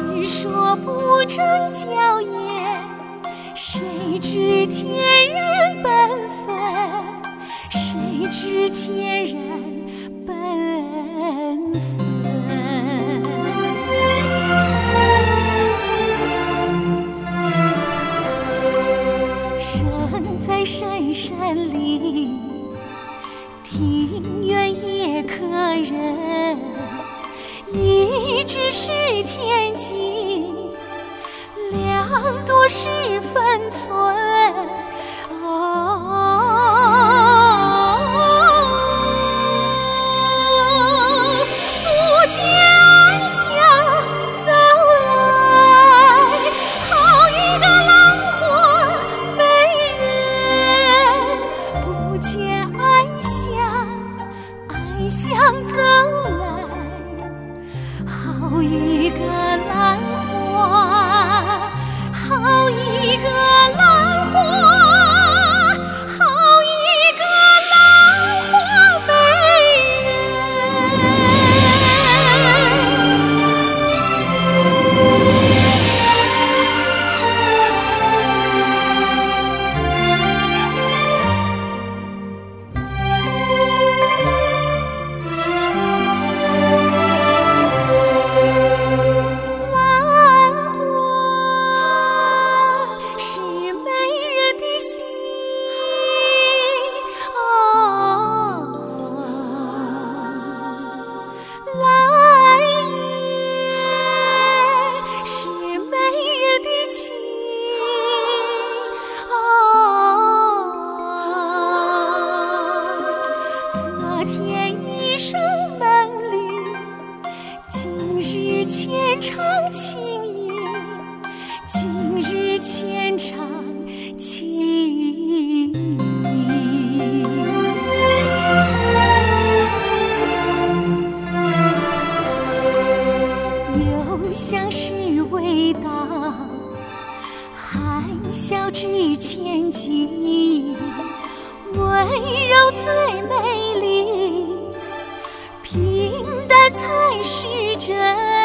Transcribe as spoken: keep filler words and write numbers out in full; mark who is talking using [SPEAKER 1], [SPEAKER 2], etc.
[SPEAKER 1] 只说不成教也，谁知天然本分？谁知天然本分？身在深山里，庭院也可人。一直是天机，量度是分寸。哦，不见暗香走来，好一个浪花美人。不见暗香，暗香走来，好一个兰花，好一个兰花，好一个兰花美人。牵肠情意，今日牵肠情意。又像是味道，含笑至千金，温柔最美丽，平淡才是真。